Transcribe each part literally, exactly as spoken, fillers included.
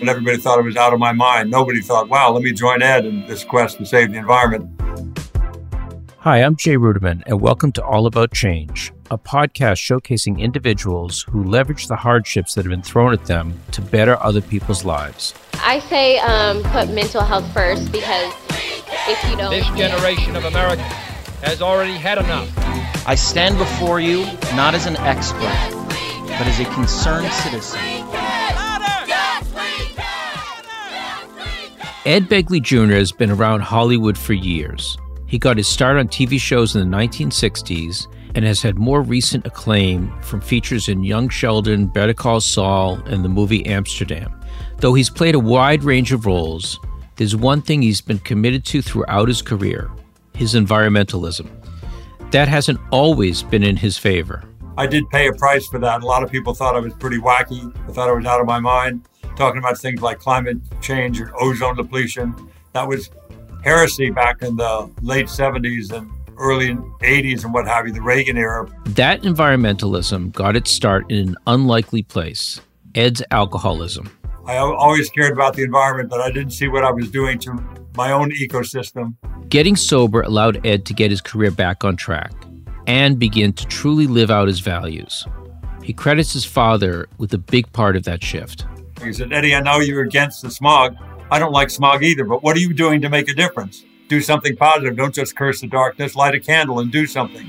and everybody thought I was out of my mind. Nobody thought, wow, let me join Ed in this quest to save the environment. Hi, I'm Jay Ruderman, and welcome to All About Change, a podcast showcasing individuals who leverage the hardships that have been thrown at them to better other people's lives. I say um, put mental health first, because if you don't... This generation of America has already had enough. I stand before you not as an expert, but as a concerned citizen. Ed Begley Junior has been around Hollywood for years. He got his start on T V shows in the nineteen sixties and has had more recent acclaim from features in Young Sheldon, Better Call Saul, and the movie Amsterdam. Though he's played a wide range of roles, there's one thing he's been committed to throughout his career: his environmentalism. That hasn't always been in his favor. I did pay a price for that. A lot of people thought I was pretty wacky. I thought I was out of my mind, talking about things like climate change or ozone depletion. That was heresy back in the late seventies and early eighties and what have you, the Reagan era. That environmentalism got its start in an unlikely place: Ed's alcoholism. I always cared about the environment, but I didn't see what I was doing to my own ecosystem. Getting sober allowed Ed to get his career back on track and begin to truly live out his values. He credits his father with a big part of that shift. He said, Eddie, I know you're against the smog. I don't like smog either, but what are you doing to make a difference? Do something positive. Don't just curse the darkness. Light a candle and do something.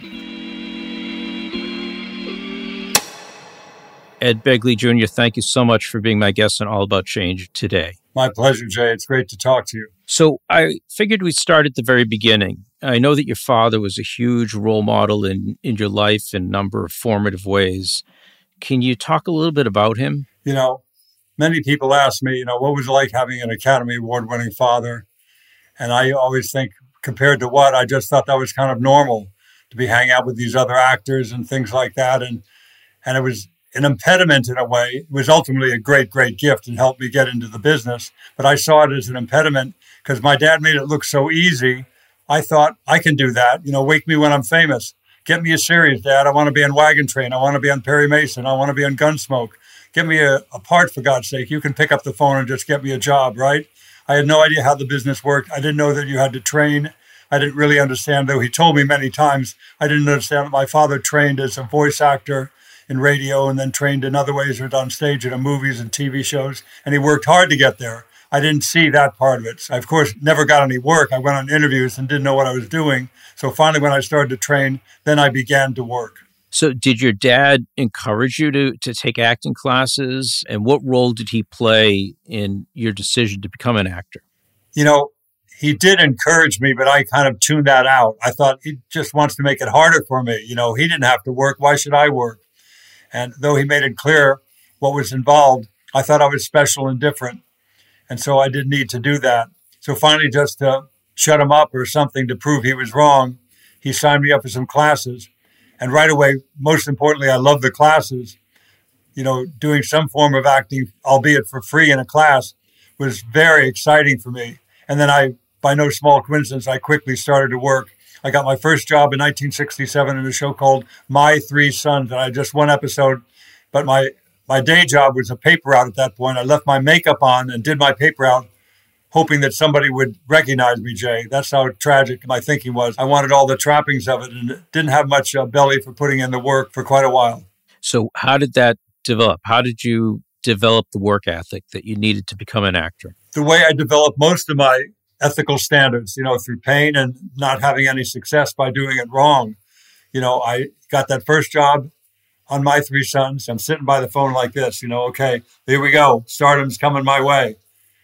Ed Begley Junior, thank you so much for being my guest on All About Change today. My pleasure, Jay. It's great to talk to you. So I figured we'd start at the very beginning. I know that your father was a huge role model in, in your life in a number of formative ways. Can you talk a little bit about him? You know, many people ask me, you know, what was it like having an Academy Award-winning father? And I always think, compared to what, I just thought that was kind of normal to be hanging out with these other actors and things like that. And and it was an impediment in a way. It was ultimately a great, great gift and helped me get into the business. But I saw it as an impediment because my dad made it look so easy. I thought, I can do that. You know, wake me when I'm famous. Get me a series, Dad. I want to be on Wagon Train. I want to be on Perry Mason. I want to be on Gunsmoke. Give me a, a part, for God's sake. You can pick up the phone and just get me a job, right? I had no idea how the business worked. I didn't know that you had to train. I didn't really understand, though he told me many times. I didn't understand that my father trained as a voice actor in radio and then trained in other ways on stage in movies and T V shows. And he worked hard to get there. I didn't see that part of it. So I, of course, never got any work. I went on interviews and didn't know what I was doing. So finally, when I started to train, then I began to work. So did your dad encourage you to, to take acting classes? And what role did he play in your decision to become an actor? You know, he did encourage me, but I kind of tuned that out. I thought he just wants to make it harder for me. You know, he didn't have to work. Why should I work? And though he made it clear what was involved, I thought I was special and different. And so I didn't need to do that. So finally, just to shut him up or something to prove he was wrong, he signed me up for some classes. And right away, most importantly, I love the classes. You know, doing some form of acting, albeit for free in a class, was very exciting for me. And then I, by no small coincidence, I quickly started to work. I got my first job in nineteen sixty-seven in a show called My Three Sons. And I had just one episode, but my, my day job was a paper route at that point. I left my makeup on and did my paper route, hoping that somebody would recognize me, Jay. That's how tragic my thinking was. I wanted all the trappings of it and didn't have much uh, belly for putting in the work for quite a while. So how did that develop? How did you develop the work ethic that you needed to become an actor? The way I developed most of my ethical standards, you know, through pain and not having any success by doing it wrong. You know, I got that first job on My Three Sons. I'm sitting by the phone like this, you know, okay, here we go. Stardom's coming my way.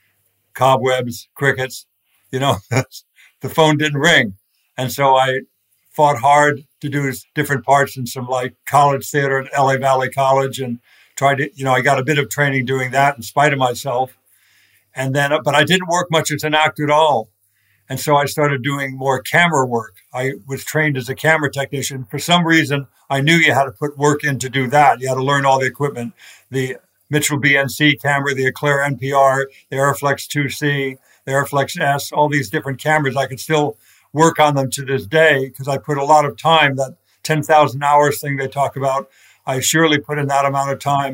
Cobwebs, crickets, you know, the phone didn't ring. And so I fought hard to do different parts in some like college theater at L A Valley College and tried to, you know, I got a bit of training doing that in spite of myself. And then, but I didn't work much as an actor at all. And so I started doing more camera work. I was trained as a camera technician. For some reason, I knew you had to put work in to do that. You had to learn all the equipment, the Mitchell B N C camera, the Eclair N P R, the Airflex two C, the Airflex S, all these different cameras. I could still work on them to this day because I put a lot of time, that ten thousand hours thing they talk about. I surely put in that amount of time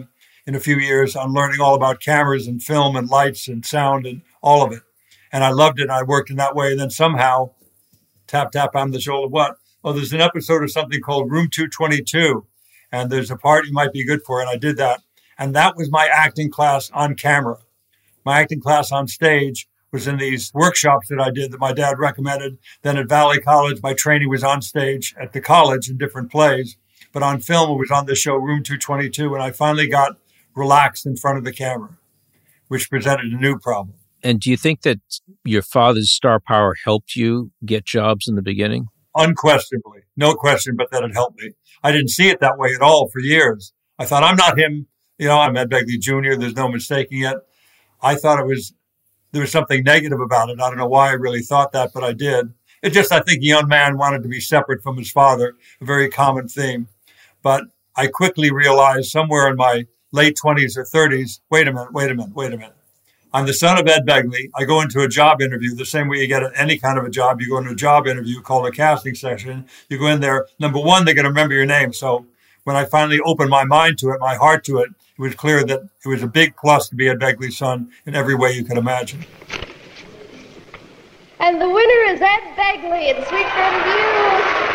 in a few years on learning all about cameras and film and lights and sound and all of it. And I loved it. And I worked in that way. And then somehow, tap, tap on the shoulder, what? Oh, there's an episode of something called Room two twenty-two. And there's a part you might be good for. And I did that. And that was my acting class on camera. My acting class on stage was in these workshops that I did that my dad recommended. Then at Valley College, my training was on stage at the college in different plays. But on film, it was on the show Room two twenty-two. And I finally got relaxed in front of the camera, which presented a new problem. And do you think that your father's star power helped you get jobs in the beginning? Unquestionably. No question, but that it helped me. I didn't see it that way at all for years. I thought, I'm not him. You know, I'm Ed Begley Junior There's no mistaking it. I thought it was, there was something negative about it. I don't know why I really thought that, but I did. It just, I think a young man wanted to be separate from his father, a very common theme. But I quickly realized somewhere in my late twenties or thirties, wait a minute, wait a minute, wait a minute. I'm the son of Ed Begley. I go into a job interview the same way you get any kind of a job. You go into a job interview called a casting session. You go in there. Number one, they're going to remember your name. So when I finally opened my mind to it, my heart to it, it was clear that it was a big plus to be Ed Begley's son in every way you could imagine. And the winner is Ed Begley and Sweet Review.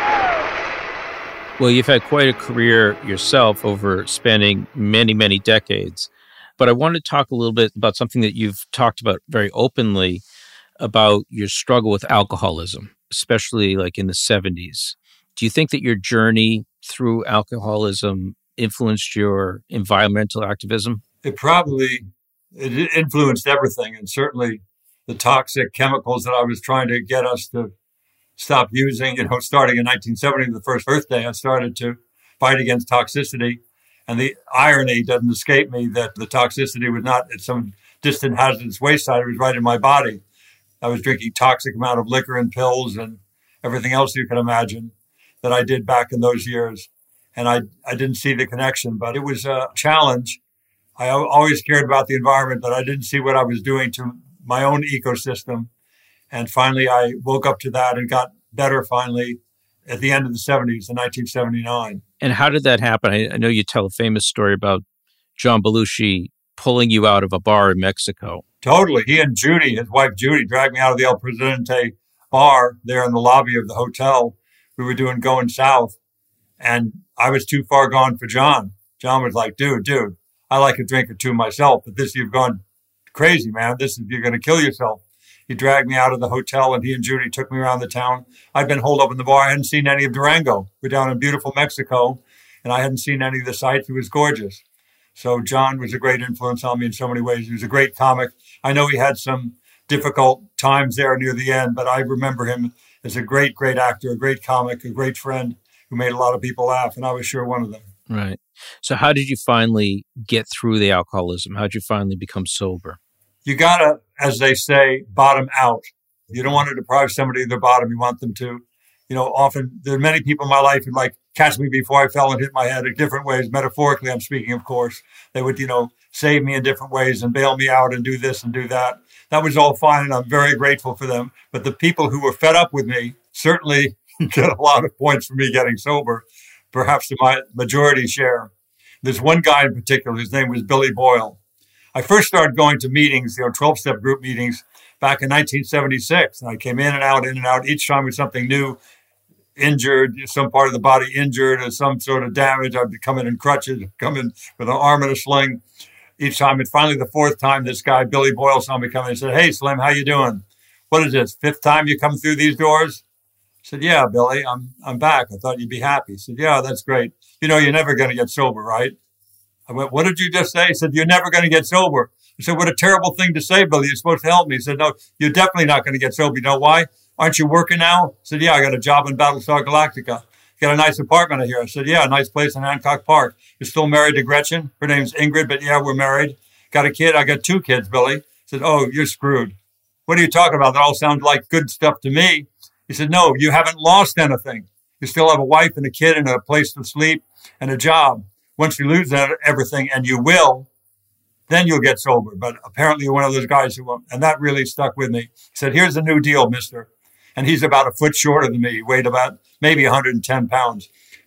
Well, you've had quite a career yourself over spanning many, many decades. But I want to talk a little bit about something that you've talked about very openly about your struggle with alcoholism, especially like in the seventies. Do you think that your journey through alcoholism influenced your environmental activism? It probably it influenced everything, and certainly the toxic chemicals that I was trying to get us to stop using. You know, starting in nineteen seventy, the first Earth Day, I started to fight against toxicity. And the irony doesn't escape me that the toxicity was not at some distant hazardous waste site. It was right in my body. I was drinking toxic amount of liquor and pills and everything else you can imagine that I did back in those years. And I, I didn't see the connection, but it was a challenge. I always cared about the environment, but I didn't see what I was doing to my own ecosystem. And finally, I woke up to that and got better finally at the end of the seventies, in nineteen seventy-nine. And how did that happen? I, I know you tell a famous story about John Belushi pulling you out of a bar in Mexico. Totally. He and Judy, his wife Judy, dragged me out of the El Presidente bar there in the lobby of the hotel. We were doing Going South, and I was too far gone for John. John was like, dude, dude, I like a drink or two myself, but this, you've gone crazy, man. This is, you're going to kill yourself. He dragged me out of the hotel, and he and Judy took me around the town. I'd been holed up in the bar. I hadn't seen any of Durango. We're down in beautiful Mexico, and I hadn't seen any of the sights. It was gorgeous. So John was a great influence on me in so many ways. He was a great comic. I know he had some difficult times there near the end, but I remember him as a great, great actor, a great comic, a great friend who made a lot of people laugh, and I was sure one of them. Right. So how did you finally get through the alcoholism? How did you finally become sober? You got to, as they say, bottom out. You don't want to deprive somebody of their bottom. You want them to. You know, often there are many people in my life who like catch me before I fell and hit my head in different ways. Metaphorically, I'm speaking, of course. They would, you know, save me in different ways and bail me out and do this and do that. That was all fine, and I'm very grateful for them. But the people who were fed up with me certainly get a lot of points for me getting sober, perhaps to my majority share. There's one guy in particular, his name was Billy Boyle. I first started going to meetings, you know, twelve-step group meetings back in nineteen seventy-six. And I came in and out, in and out, each time with something new, injured, some part of the body injured or some sort of damage. I'd be coming in crutches, coming with an arm in a sling each time. And finally, the fourth time, this guy, Billy Boyle, saw me coming and said, "Hey, Slim, how you doing? What is this, fifth time you come through these doors?" I said, "Yeah, Billy, I'm I'm back. I thought you'd be happy." He said, "Yeah, that's great. You know, you're never going to get sober, right?" I went, "What did you just say?" He said, "You're never going to get sober." I said, "What a terrible thing to say, Billy. You're supposed to help me." He said, "No, you're definitely not going to get sober. You know why? Aren't you working now?" I said, "Yeah, I got a job in Battlestar Galactica. Got a nice apartment out here." I said, "Yeah, a nice place in Hancock Park. You're still married to Gretchen? Her name's Ingrid, but yeah, we're married. Got a kid? I got two kids, Billy." I said, "Oh, you're screwed. What are you talking about? That all sounds like good stuff to me." He said, "No, you haven't lost anything. You still have a wife and a kid and a place to sleep and a job. Once you lose that everything, and you will, then you'll get sober." But apparently you're one of those guys who won't. And that really stuck with me. He said, "Here's the new deal, mister." And he's about a foot shorter than me. He weighed about maybe one hundred ten pounds. He said,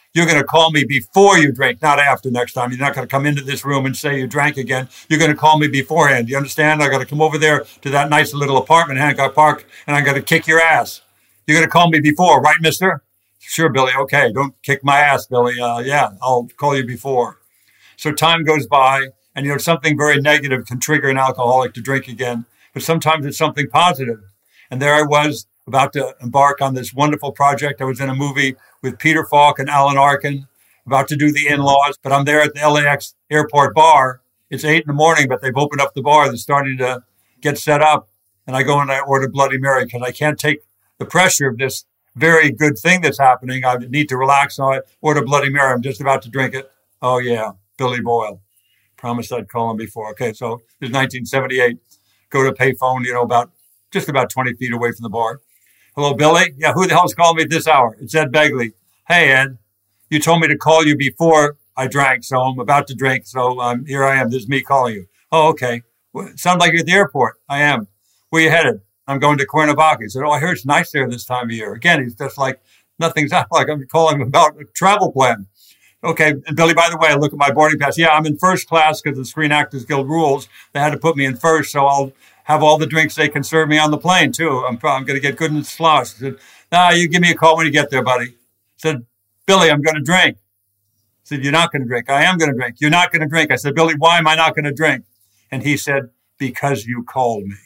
You're going to call me before you drink, not after next time. You're not going to come into this room and say you drank again. You're going to call me beforehand. You understand? I got to come over there to that nice little apartment, Hancock Park, and I'm going to kick your ass. You're going to call me before, right, mister? Sure, Billy. Okay, don't kick my ass, Billy. Uh, yeah, I'll call you before. So time goes by, and, you know, something very negative can trigger an alcoholic to drink again. But sometimes it's something positive. And there I was about to embark on this wonderful project. I was in a movie with Peter Falk and Alan Arkin, about to do the in-laws, but I'm there at the L A X airport bar. It's eight in the morning, but they've opened up the bar. They're starting to get set up. And I go and I order Bloody Mary because I can't take the pressure of this very good thing that's happening. I need to relax. So I order Bloody Mary. I'm just about to drink it. Oh, yeah, Billy Boyle. Promised I'd call him before. Okay, so it's nineteen seventy-eight. Go to a payphone, you know, about just about twenty feet away from the bar. Hello, Billy? Yeah, who the hell's calling me at this hour? It's Ed Begley. Hey, Ed, you told me to call you before I drank, so I'm about to drink, so um, here I am. This is me calling you. Oh, okay. Well, it sounds like you're at the airport. I am. Where you headed? I'm going to Cuernavaca. He said, oh, I heard it's nice there this time of year. Again, he's just like, nothing's out. Like I'm calling him about a travel plan. Okay, and Billy, by the way, I look at my boarding pass. Yeah, I'm in first class because of the Screen Actors Guild rules. They had to put me in first, so I'll have all the drinks they can serve me on the plane, too. I'm, I'm going to get good and sloshed. He said, nah, you give me a call when you get there, buddy. I said, Billy, I'm going to drink. I said, you're not going to drink. I am going to drink. You're not going to drink. I said, Billy, why am I not going to drink? And he said, because you called me.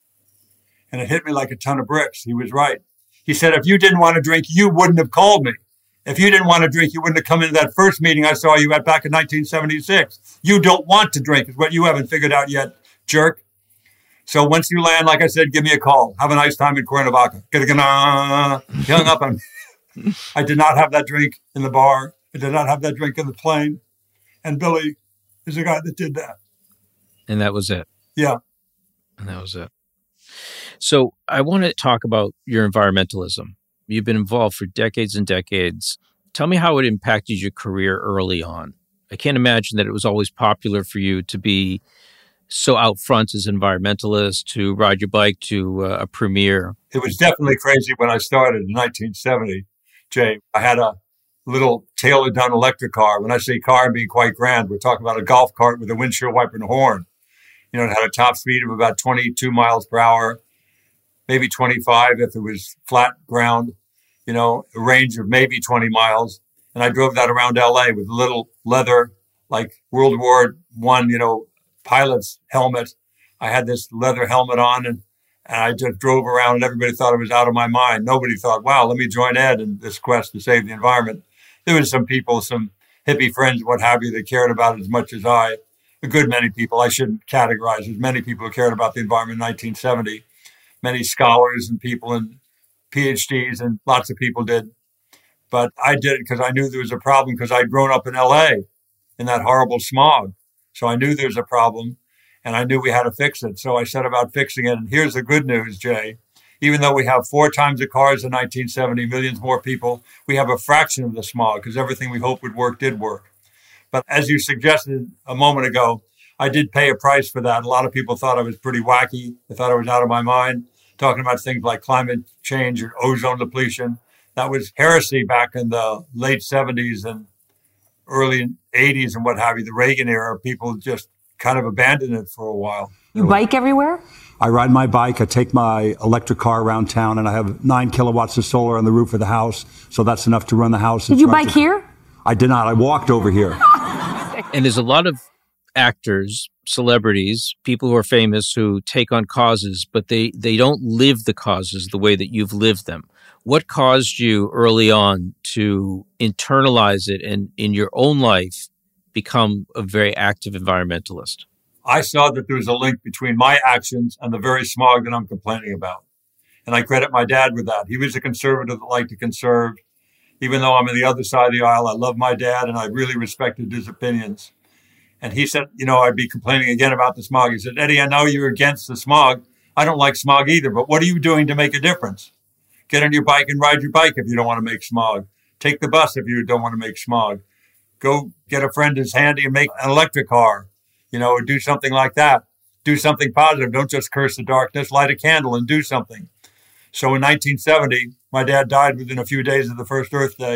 And it hit me like a ton of bricks. He was right. He said, if you didn't want to drink, you wouldn't have called me. If you didn't want to drink, you wouldn't have come into that first meeting I saw you at back in nineteen seventy-six. You don't want to drink is what you haven't figured out yet, jerk. So once you land, like I said, give me a call. Have a nice time in Cuernavaca. He hung up on me. I did not have that drink in the bar. I did not have that drink in the plane. And Billy is the guy that did that. And that was it. Yeah. And that was it. So I want to talk about your environmentalism. You've been involved for decades and decades. Tell me how it impacted your career early on. I can't imagine that it was always popular for you to be so out front as an environmentalist, to ride your bike to uh, a premiere. It was definitely crazy when I started in nineteen seventy, Jay. I had a little tailored-down electric car. When I say car, I'm being quite grand. We're talking about a golf cart with a windshield wiper and a horn. You know, it had a top speed of about twenty-two miles per hour, maybe twenty-five if it was flat ground, you know, a range of maybe twenty miles. And I drove that around L A with a little leather, like World War One, you know, pilot's helmet. I had this leather helmet on and, and I just drove around and everybody thought I was out of my mind. Nobody thought, wow, let me join Ed in this quest to save the environment. There was some people, some hippie friends, what have you, that cared about it as much as I. A good many people, I shouldn't categorize as many people who cared about the environment in nineteen seventy. Many scholars and people and P H Ds and lots of people did. But I did it because I knew there was a problem because I'd grown up in L A in that horrible smog. So I knew there was a problem and I knew we had to fix it. So I set about fixing it. And here's the good news, Jay. Even though we have four times the cars in nineteen seventy, millions more people, we have a fraction of the smog because everything we hoped would work did work. But as you suggested a moment ago, I did pay a price for that. A lot of people thought I was pretty wacky. They thought I was out of my mind, talking about things like climate change or ozone depletion. That was heresy back in the late seventies and early eighties and what have you, the Reagan era. People just kind of abandoned it for a while. You bike everywhere? I ride my bike. I take my electric car around town, and I have nine kilowatts of solar on the roof of the house, so that's enough to run the house. Did you bike here? I did not. I walked over here. And there's a lot of actors, celebrities, people who are famous who take on causes, but they, they don't live the causes the way that you've lived them. What caused you early on to internalize it and in your own life become a very active environmentalist? I saw that there was a link between my actions and the very smog that I'm complaining about. And I credit my dad with that. He was a conservative that liked to conserve. Even though I'm on the other side of the aisle, I love my dad and I really respected his opinions. And he said, you know, I'd be complaining again about the smog. He said, Eddie, I know you're against the smog. I don't like smog either, but what are you doing to make a difference? Get on your bike and ride your bike if you don't want to make smog. Take the bus if you don't want to make smog. Go get a friend who's handy and make an electric car, you know, or do something like that. Do something positive. Don't just curse the darkness. Light a candle and do something. So in nineteen seventy, my dad died within a few days of the first Earth Day.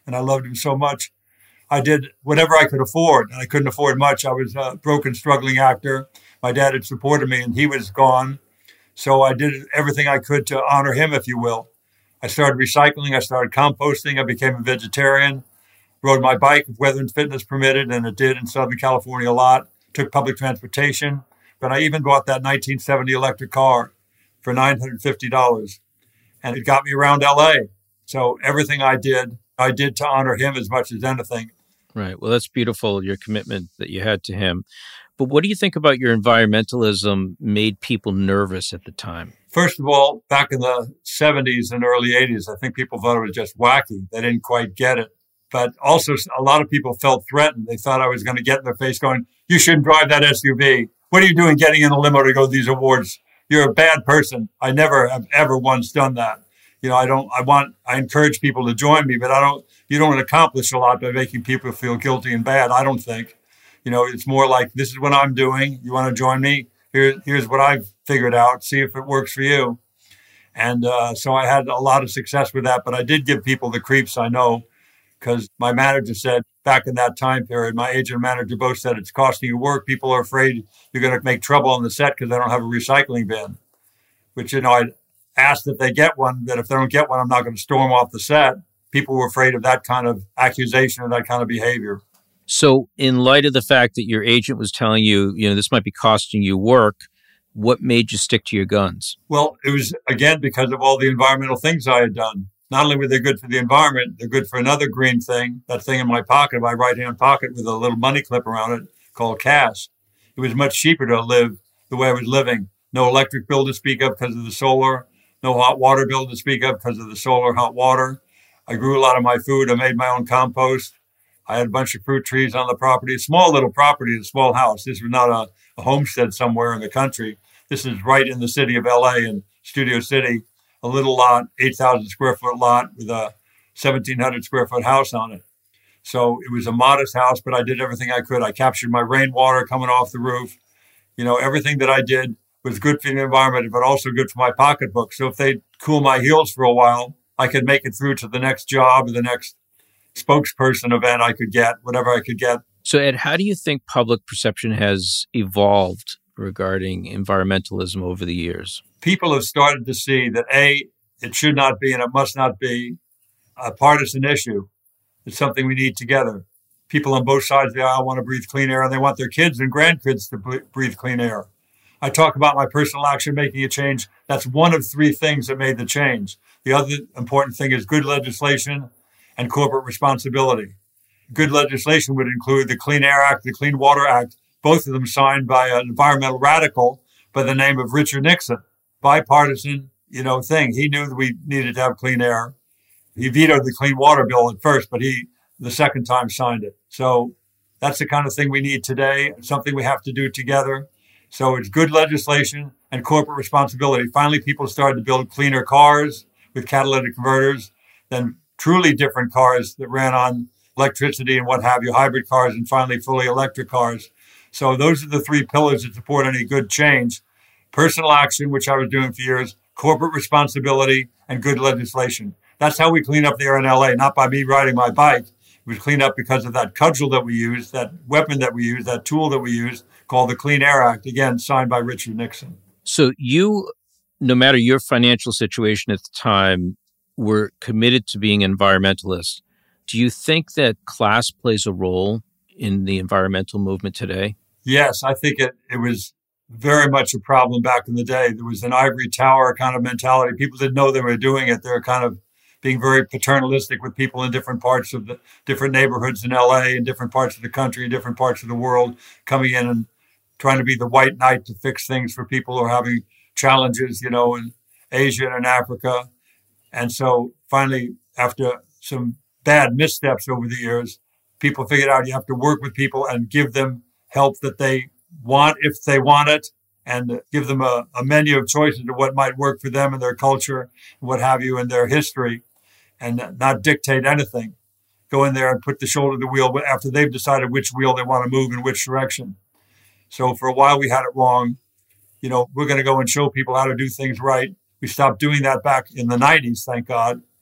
and I loved him so much. I did whatever I could afford, and I couldn't afford much. I was a broken, struggling actor. My dad had supported me, and he was gone. So I did everything I could to honor him, if you will. I started recycling. I started composting. I became a vegetarian. Rode my bike if weather and fitness permitted, and it did in Southern California a lot. Took public transportation. But I even bought that nineteen seventy electric car for nine hundred fifty dollars. And it got me around L A. So everything I did, I did to honor him as much as anything. Right. Well, that's beautiful, your commitment that you had to him. But what do you think about your environmentalism made people nervous at the time? First of all, back in the seventies and early eighties, I think people thought it was just wacky. They didn't quite get it. But also, a lot of people felt threatened. They thought I was going to get in their face going, you shouldn't drive that S U V. What are you doing getting in a limo to go to these awards? You're a bad person. I never have ever once done that. You know, I don't, I want, I encourage people to join me, but I don't, you don't accomplish a lot by making people feel guilty and bad, I don't think. You know, it's more like, this is what I'm doing. You want to join me? Here, here's what I've figured out. See if it works for you. And uh, so I had a lot of success with that, but I did give people the creeps, I know, because my manager said back in that time period, my agent and manager both said it's costing you work. People are afraid you're going to make trouble on the set because they don't have a recycling bin, which, you know, I asked if they get one, that if they don't get one, I'm not going to storm off the set. People were afraid of that kind of accusation or that kind of behavior. So in light of the fact that your agent was telling you, you know, this might be costing you work, what made you stick to your guns? Well, it was, again, because of all the environmental things I had done. Not only were they good for the environment, they're good for another green thing, that thing in my pocket, my right-hand pocket with a little money clip around it called cash. It was much cheaper to live the way I was living. No electric bill to speak of because of the solar. No hot water bill to speak of because of the solar hot water. I grew a lot of my food. I made my own compost. I had a bunch of fruit trees on the property. A small little property, a small house. This was not a, a homestead somewhere in the country. This is right in the city of L A, in Studio City. A little lot, eight thousand square foot lot with a seventeen hundred square foot house on it. So it was a modest house, but I did everything I could. I captured my rainwater coming off the roof. You know, everything that I did was good for the environment, but also good for my pocketbook. So if they'd cool my heels for a while, I could make it through to the next job or the next spokesperson event I could get, whatever I could get. So Ed, how do you think public perception has evolved regarding environmentalism over the years? People have started to see that, A, it should not be and it must not be a partisan issue. It's something we need together. People on both sides of the aisle want to breathe clean air, and they want their kids and grandkids to breathe clean air. I talk about my personal action making a change. That's one of three things that made the change. The other important thing is good legislation and corporate responsibility. Good legislation would include the Clean Air Act, the Clean Water Act, both of them signed by an environmental radical by the name of Richard Nixon. Bipartisan, you know, thing. He knew that we needed to have clean air. He vetoed the Clean Water Bill at first, but he, the second time, signed it. So that's the kind of thing we need today, something we have to do together. So it's good legislation and corporate responsibility. Finally, people started to build cleaner cars with catalytic converters, then truly different cars that ran on electricity and what have you, hybrid cars, and finally fully electric cars. So those are the three pillars that support any good change. Personal action, which I was doing for years, corporate responsibility, and good legislation. That's how we clean up the air in L A, not by me riding my bike. It was cleaned up because of that cudgel that we used, that weapon that we used, that tool that we used, called the Clean Air Act, again, signed by Richard Nixon. So you, no matter your financial situation at the time, were committed to being environmentalists. Do you think that class plays a role in the environmental movement today? Yes, I think it, it was very much a problem back in the day. There was an ivory tower kind of mentality. People didn't know they were doing it. They were kind of being very paternalistic with people in different parts of the different neighborhoods in L A, in different parts of the country, in different parts of the world, coming in and trying to be the white knight to fix things for people who are having challenges, you know, in Asia and Africa. And so finally, after some bad missteps over the years, people figured out you have to work with people and give them help that they want if they want it, and give them a, a menu of choices of what might work for them and their culture, and what have you, and their history, and not dictate anything. Go in there and put the shoulder to the wheel after they've decided which wheel they want to move in which direction. So for a while we had it wrong. You know, we're going to go and show people how to do things right. We stopped doing that back in the nineties, thank God.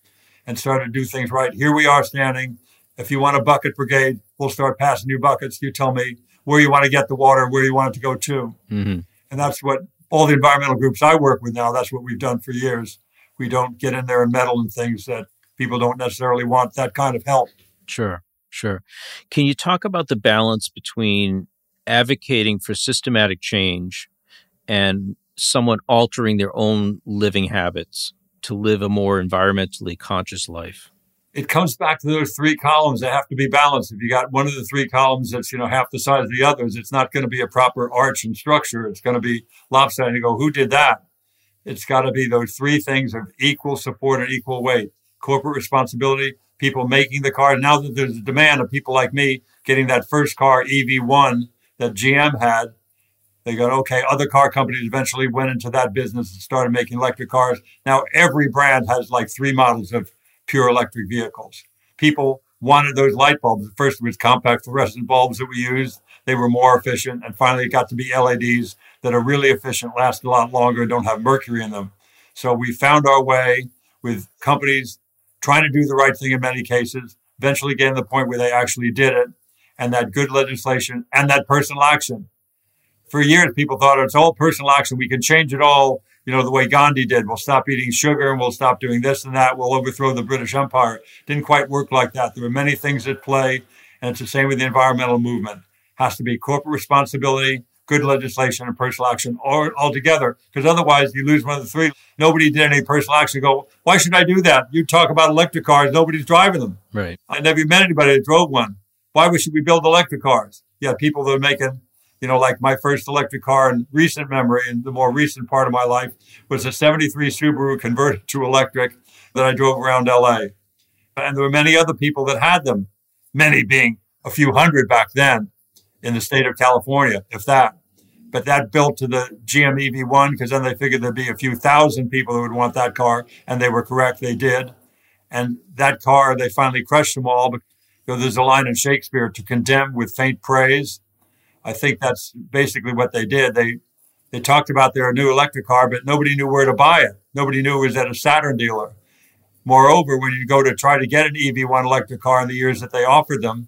and started to do things right. Here we are standing. If you want a bucket brigade, we'll start passing you buckets. You tell me where you want to get the water, where you want it to go to. Mm-hmm. And that's what all the environmental groups I work with now, that's what we've done for years. We don't get in there and meddle in things that people don't necessarily want that kind of help. Sure, sure. Can you talk about the balance between advocating for systematic change and someone altering their own living habits to live a more environmentally conscious life? It comes back to those three columns that have to be balanced. If you got one of the three columns that's, you know, half the size of the others, it's not going to be a proper arch and structure. It's going to be lopsided. You go, who did that? It's got to be those three things of equal support and equal weight. Corporate responsibility, people making the car. Now that there's a demand of people like me getting that first car, E V one, that G M had, they go, okay, other car companies eventually went into that business and started making electric cars. Now every brand has like three models of pure electric vehicles. People wanted those light bulbs. At first it was compact fluorescent bulbs that we used. They were more efficient. And finally it got to be L E Ds that are really efficient, last a lot longer, and don't have mercury in them. So we found our way with companies trying to do the right thing in many cases, eventually getting to the point where they actually did it, and that good legislation and that personal action. For years, people thought it's all personal action. We can change it all, you know, the way Gandhi did. We'll stop eating sugar and we'll stop doing this and that. We'll overthrow the British Empire. Didn't quite work like that. There were many things at play, and it's the same with the environmental movement. Has to be corporate responsibility, good legislation, and personal action all, all together, because otherwise you lose one of the three. Nobody did any personal action. Go, why should I do that? You talk about electric cars, nobody's driving them. Right. I never met anybody that drove one. Why should we build electric cars? Yeah, people that are making, you know, like my first electric car in recent memory, and the more recent part of my life, was a seventy-three Subaru converted to electric that I drove around L A. And there were many other people that had them, many being a few hundred back then in the state of California, if that. But that built to the G M E V one, because then they figured there'd be a few thousand people that would want that car, and they were correct, they did. And that car, they finally crushed them all. But you know, there's a line in Shakespeare, to condemn with faint praise. I think that's basically what they did. They they talked about their new electric car, but nobody knew where to buy it. Nobody knew it was at a Saturn dealer. Moreover, when you go to try to get an E V one electric car in the years that they offered them,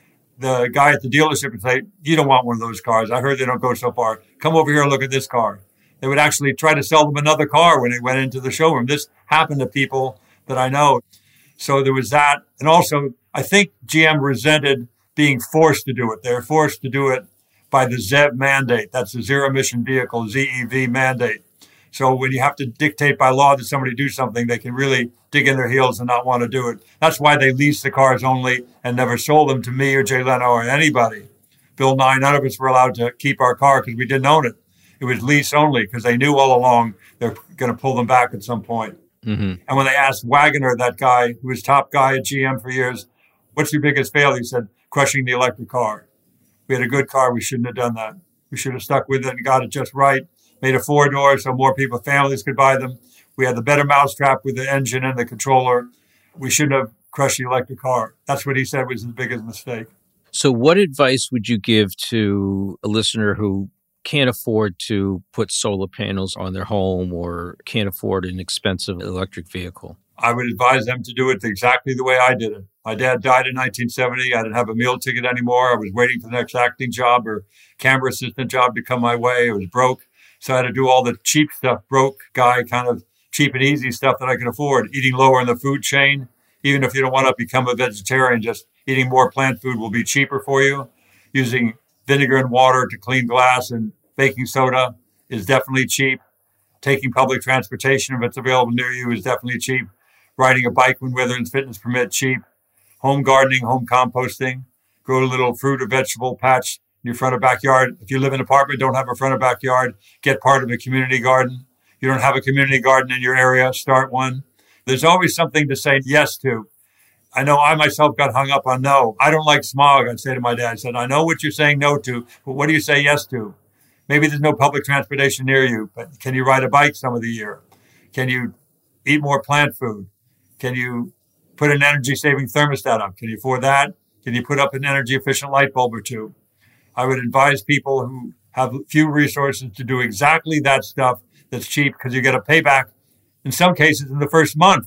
the guy at the dealership would say, you don't want one of those cars. I heard they don't go so far. Come over here and look at this car. They would actually try to sell them another car when they went into the showroom. This happened to people that I know. So there was that. And also, I think G M resented being forced to do it. They were forced to do it by the Z E V mandate. That's the Zero Emission Vehicle, Z E V mandate. So when you have to dictate by law that somebody do something, they can really dig in their heels and not want to do it. That's why they leased the cars only and never sold them to me or Jay Leno or anybody. Bill Nye, none of us were allowed to keep our car because we didn't own it. It was lease only because they knew all along they're going to pull them back at some point. Mm-hmm. And when they asked Wagoner, that guy who was top guy at G M for years, what's your biggest failure? He said, crushing the electric car. We had a good car. We shouldn't have done that. We should have stuck with it and got it just right. Made a four-door so more people, families could buy them. We had the better mousetrap with the engine and the controller. We shouldn't have crushed the electric car. That's what he said was his biggest mistake. So what advice would you give to a listener who can't afford to put solar panels on their home or can't afford an expensive electric vehicle? I would advise them to do it exactly the way I did it. My dad died in nineteen seventy. I didn't have a meal ticket anymore. I was waiting for the next acting job or camera assistant job to come my way. I was broke. So I had to do all the cheap stuff, broke guy, kind of cheap and easy stuff that I could afford. Eating lower in the food chain. Even if you don't want to become a vegetarian, just eating more plant food will be cheaper for you. Using vinegar and water to clean glass and baking soda is definitely cheap. Taking public transportation, if it's available near you, is definitely cheap. Riding a bike when weather and fitness permit, cheap. Home gardening, home composting. Grow a little fruit or vegetable patch in your front or backyard. If you live in an apartment, don't have a front or backyard, get part of a community garden. You don't have a community garden in your area, start one. There's always something to say yes to. I know I myself got hung up on no. I don't like smog, I'd say to my dad. I said, I know what you're saying no to, but what do you say yes to? Maybe there's no public transportation near you, but can you ride a bike some of the year? Can you eat more plant food? Can you put an energy-saving thermostat up? Can you afford that? Can you put up an energy-efficient light bulb or two? I would advise people who have few resources to do exactly that stuff that's cheap because you get a payback, in some cases, in the first month.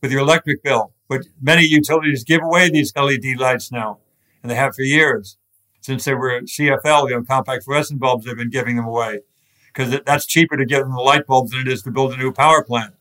with your electric bill. But many utilities give away these L E D lights now, and they have for years. Since they were C F L, you know, compact fluorescent bulbs, they've been giving them away because that's cheaper to give them the light bulbs than it is to build a new power plant.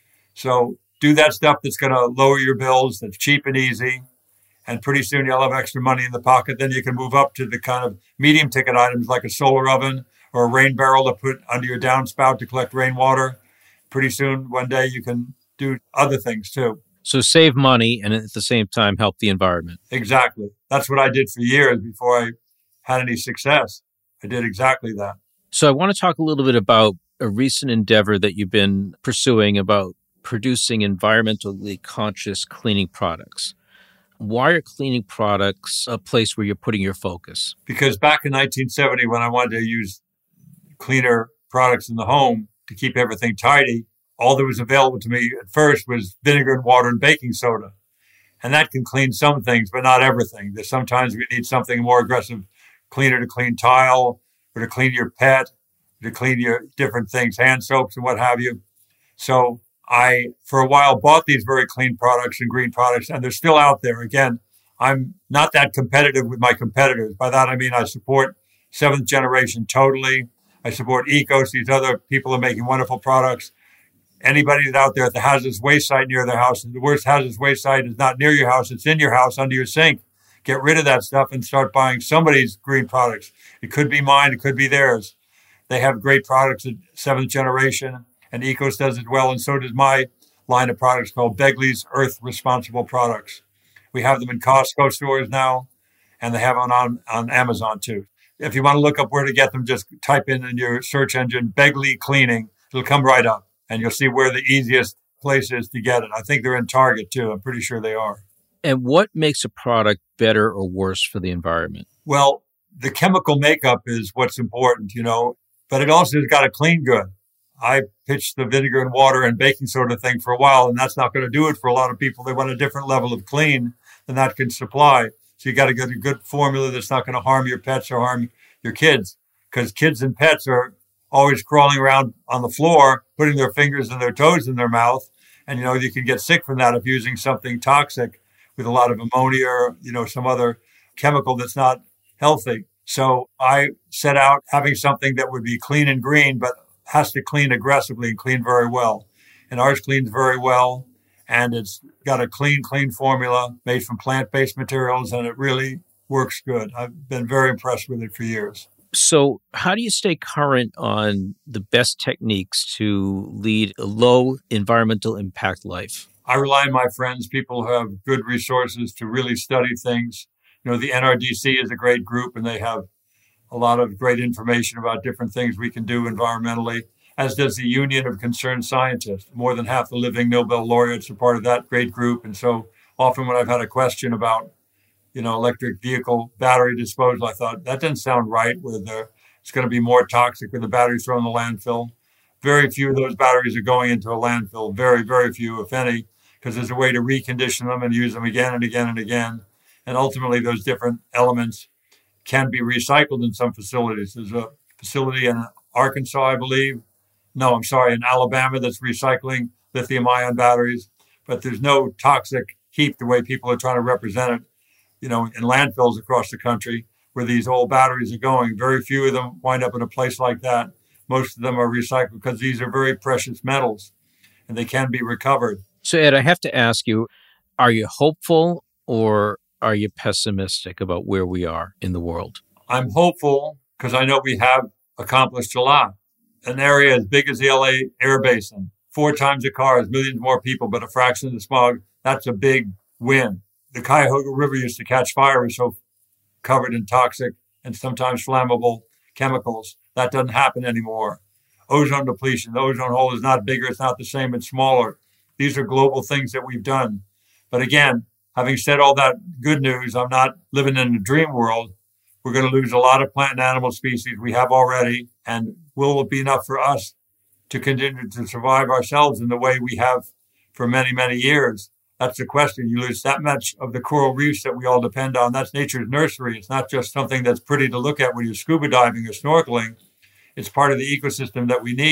So do that stuff that's going to lower your bills, that's cheap and easy, and pretty soon you'll have extra money in the pocket. Then you can move up to the kind of medium ticket items like a solar oven or a rain barrel to put under your downspout to collect rainwater. Pretty soon, one day, you can do other things too. So save money and at the same time help the environment. Exactly. That's what I did for years before I had any success. I did exactly that. So I want to talk a little bit about a recent endeavor that you've been pursuing about producing environmentally conscious cleaning products. Why are cleaning products a place where you're putting your focus? Because back in nineteen seventy, when I wanted to use cleaner products in the home to keep everything tidy, all that was available to me at first was vinegar and water and baking soda. And that can clean some things, but not everything. There's sometimes we need something more aggressive, cleaner to clean tile or to clean your pet, to clean your different things, hand soaps and what have you. So I, for a while, bought these very clean products and green products, and they're still out there. Again, I'm not that competitive with my competitors. By that, I mean I support seventh generation totally. I support Ecos. These other people are making wonderful products. Anybody out there at the hazardous waste site near their house, the worst hazardous waste site is not near your house, it's in your house under your sink. Get rid of that stuff and start buying somebody's green products. It could be mine, it could be theirs. They have great products at seventh generation, and Ecos does it well, and so does my line of products called Begley's Earth Responsible Products. We have them in Costco stores now, and they have them on, on Amazon too. If you want to look up where to get them, just type in in your search engine, Begley Cleaning. It'll come right up, and you'll see where the easiest place is to get it. I think they're in Target too. I'm pretty sure they are. And what makes a product better or worse for the environment? Well, the chemical makeup is what's important, you know, but it also has got to clean good. I pitched the vinegar and water and baking soda thing for a while, and that's not going to do it for a lot of people. They want a different level of clean than that can supply. So you got to get a good formula that's not going to harm your pets or harm your kids, because kids and pets are always crawling around on the floor, putting their fingers and their toes in their mouth. And, you know, you can get sick from that if using something toxic with a lot of ammonia or, you know, some other chemical that's not healthy. So I set out having something that would be clean and green, but has to clean aggressively and clean very well. And ours cleans very well. And it's got a clean, clean formula made from plant-based materials, and it really works good. I've been very impressed with it for years. So how do you stay current on the best techniques to lead a low environmental impact life? I rely on my friends, people who have good resources to really study things. You know, the N R D C is a great group, and they have a lot of great information about different things we can do environmentally, as does the Union of Concerned Scientists. More than half the living Nobel laureates are part of that great group. And so often when I've had a question about, you know, electric vehicle battery disposal, I thought, that doesn't sound right, where the, it's going to be more toxic when the batteries thrown in the landfill. Very few of those batteries are going into a landfill, very, very few, if any, because there's a way to recondition them and use them again and again and again. And ultimately, those different elements can be recycled in some facilities. There's a facility in Arkansas, I believe. No, I'm sorry, in Alabama that's recycling lithium-ion batteries. But there's no toxic heap the way people are trying to represent it, you know, in landfills across the country where these old batteries are going. Very few of them wind up in a place like that. Most of them are recycled because these are very precious metals and they can be recovered. So, Ed, I have to ask you, are you hopeful or are you pessimistic about where we are in the world? I'm hopeful because I know we have accomplished a lot. An area as big as the L A Air Basin, four times the cars, millions more people, but a fraction of the smog. That's a big win. The Cuyahoga River used to catch fire. It was so covered in toxic and sometimes flammable chemicals. That doesn't happen anymore. Ozone depletion. The ozone hole is not bigger. It's not the same. It's smaller. These are global things that we've done. But again, having said all that good news, I'm not living in a dream world. We're going to lose a lot of plant and animal species we have already. And will it be enough for us to continue to survive ourselves in the way we have for many, many years? That's the question. You lose that much of the coral reefs that we all depend on. That's nature's nursery. It's not just something that's pretty to look at when you're scuba diving or snorkeling. It's part of the ecosystem that we need.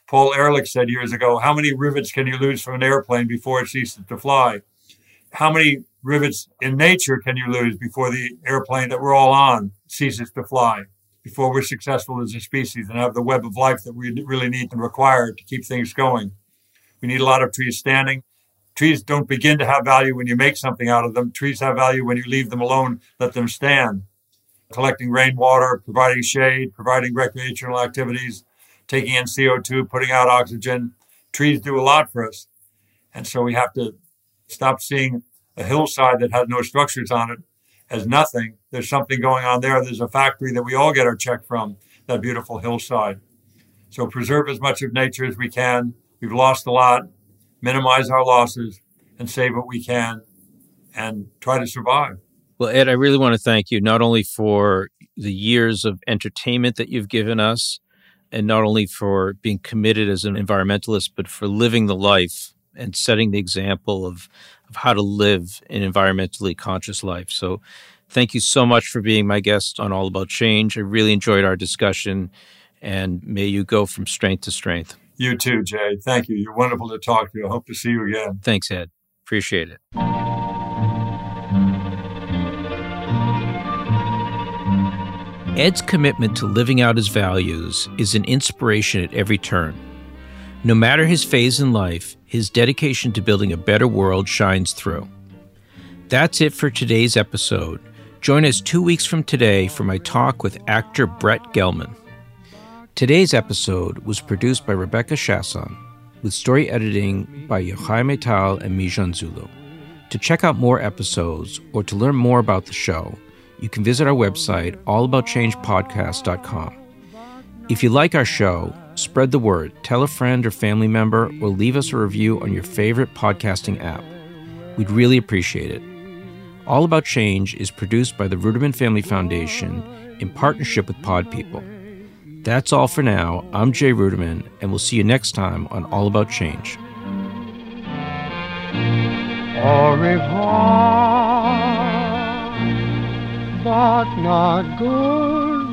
Paul Ehrlich said years ago, how many rivets can you lose from an airplane before it ceases to fly? How many rivets in nature can you lose before the airplane that we're all on ceases to fly, before we're successful as a species and have the web of life that we really need and require to keep things going? We need a lot of trees standing. Trees don't begin to have value when you make something out of them. Trees have value when you leave them alone, let them stand. Collecting rainwater, providing shade, providing recreational activities, taking in C O two, putting out oxygen. Trees do a lot for us. And so we have to stop seeing a hillside that has no structures on it as nothing. There's something going on there. There's a factory that we all get our check from, that beautiful hillside. So preserve as much of nature as we can. We've lost a lot. Minimize our losses and save what we can and try to survive. Well, Ed, I really want to thank you not only for the years of entertainment that you've given us, and not only for being committed as an environmentalist, but for living the life and setting the example of, of how to live an environmentally conscious life. So thank you so much for being my guest on All About Change. I really enjoyed our discussion, and may you go from strength to strength. You too, Jay. Thank you. You're wonderful to talk to. I hope to see you again. Thanks, Ed. Appreciate it. Ed's commitment to living out his values is an inspiration at every turn. No matter his phase in life, his dedication to building a better world shines through. That's it for today's episode. Join us two weeks from today for my talk with actor Brett Gelman. Today's episode was produced by Rebecca Chasson, with story editing by Yochai Tal and Mijan Zulu. To check out more episodes or to learn more about the show, you can visit our website, all about change podcast dot com. If you like our show, spread the word, tell a friend or family member, or leave us a review on your favorite podcasting app. We'd really appreciate it. All About Change is produced by the Ruderman Family Foundation in partnership with Pod People. That's all for now. I'm Jay Ruderman, and we'll see you next time on All About Change. Au revoir, but not good.